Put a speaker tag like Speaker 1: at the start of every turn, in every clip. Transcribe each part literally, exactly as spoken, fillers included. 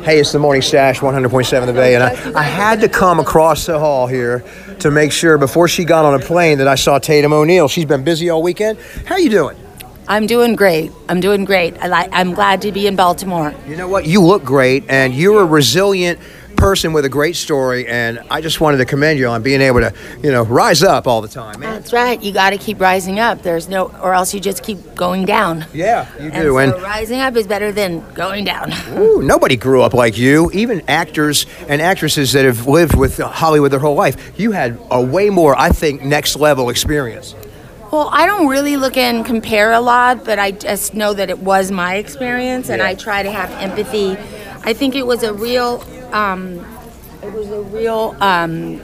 Speaker 1: Hey, it's the Morning Stash, one hundred point seven The Bay, and I, I had to come across the hall here to make sure before she got on a plane that I saw Tatum O'Neal. She's been busy all weekend. How you doing?
Speaker 2: I'm doing great. I'm doing great. I li- I'm glad to be in Baltimore.
Speaker 1: You know what? You look great, and you're a resilient person with a great story, and I just wanted to commend you on being able to, you know, rise up all the time, man.
Speaker 2: That's right. You got to keep rising up. There's no, or else you just keep going down.
Speaker 1: Yeah, you
Speaker 2: And
Speaker 1: do.
Speaker 2: so
Speaker 1: And
Speaker 2: rising up is better than going down.
Speaker 1: ooh, nobody grew up like you. Even actors and actresses that have lived with Hollywood their whole life, you had a way more, I think, next level experience.
Speaker 2: Well, I don't really look and compare a lot, but I just know that it was my experience, and
Speaker 1: Yeah.
Speaker 2: I try to have empathy. I think it was a real, um, it was a real, um,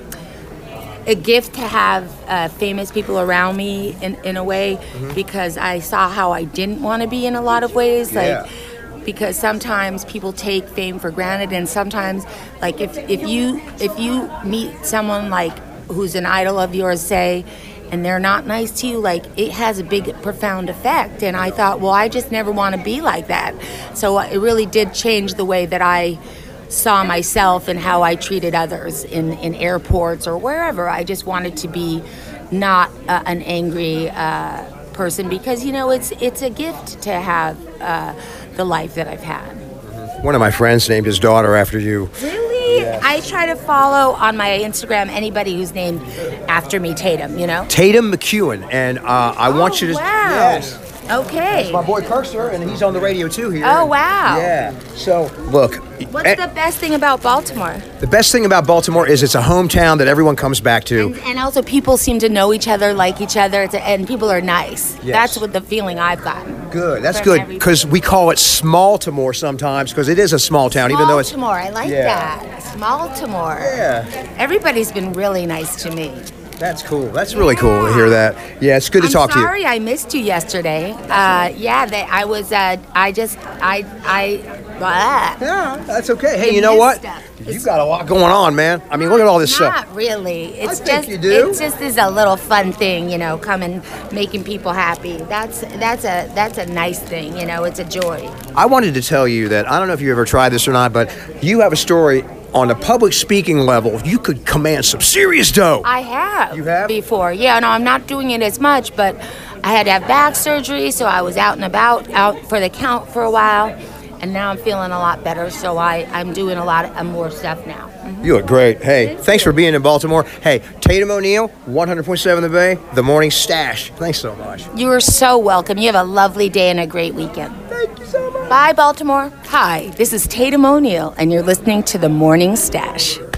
Speaker 2: a gift to have uh, famous people around me in, in a way,
Speaker 1: Mm-hmm.
Speaker 2: because I saw how I didn't want to be in a lot of ways. Like,
Speaker 1: Yeah.
Speaker 2: because sometimes people take fame for granted, and sometimes, like, if, if you if you meet someone like who's an idol of yours, say, and they're not nice to you, like, it has a big, profound effect. And I thought, well, I just never want to be like that. So uh, it really did change the way that I saw myself and how I treated others in, in airports or wherever. I just wanted to be not uh, an angry uh, person, because, you know, it's it's a gift to have uh, the life that I've had.
Speaker 1: One of my friends named his daughter after you.
Speaker 2: Really?
Speaker 1: Yes.
Speaker 2: I try to follow on my Instagram anybody who's named after me, Tatum, you know?
Speaker 1: Tatum McEwen, and uh, I want you to.
Speaker 2: Wow.
Speaker 1: Yes.
Speaker 2: Okay.
Speaker 1: My boy Kirkster, and he's on the radio too here.
Speaker 2: Oh, wow.
Speaker 1: Yeah. So look,
Speaker 2: What's
Speaker 1: eh,
Speaker 2: the best thing about Baltimore?
Speaker 1: the best thing about Baltimore is it's a hometown that everyone comes back to.
Speaker 2: And, and also, people seem to know each other, like each other, it's a, and people are nice.
Speaker 1: Yes.
Speaker 2: That's what the feeling I've gotten.
Speaker 1: Good. That's
Speaker 2: From
Speaker 1: good
Speaker 2: everybody.
Speaker 1: because we call it Small-Timore sometimes because it is a small town, even though it's.
Speaker 2: Baltimore, I like
Speaker 1: Yeah.
Speaker 2: that. Small-timore.
Speaker 1: Yeah.
Speaker 2: Everybody's been really nice to me.
Speaker 1: That's cool. That's really cool to hear that. Yeah, it's good to
Speaker 2: I'm
Speaker 1: talk to you.
Speaker 2: sorry I missed you yesterday. Uh, yeah, they, I was. Uh, I just. I. I. Blah.
Speaker 1: Yeah, that's okay. Hey,
Speaker 2: You
Speaker 1: you know what?
Speaker 2: missed us.
Speaker 1: You got a lot going on, man. I mean, look at all this stuff.
Speaker 2: Not really. It's
Speaker 1: think
Speaker 2: just
Speaker 1: you do.
Speaker 2: It just is a little fun thing, you know, coming, making people happy. That's that's a that's a nice thing, you know. It's a joy.
Speaker 1: I wanted to tell you that I don't know if you ever tried this or not, but you have a story on the public speaking level. You could command some serious dough.
Speaker 2: I have.
Speaker 1: You have?
Speaker 2: Before. Yeah. No, I'm not doing it as much, but I had to have back surgery, so I was out and about, out for the count for a while, and now I'm feeling a lot better. So I I'm doing a lot of uh, more stuff now. Mhm.
Speaker 1: You look great. Hey, thanks for being in Baltimore. Hey, Tatum O'Neal, one hundred point seven The Bay, The Morning Stash. Thanks so much.
Speaker 2: You are so welcome. You have a lovely day and a great weekend.
Speaker 1: Thank you so much.
Speaker 2: Bye, Baltimore. Hi, this is Tatum O'Neal, and you're listening to The Morning Stash.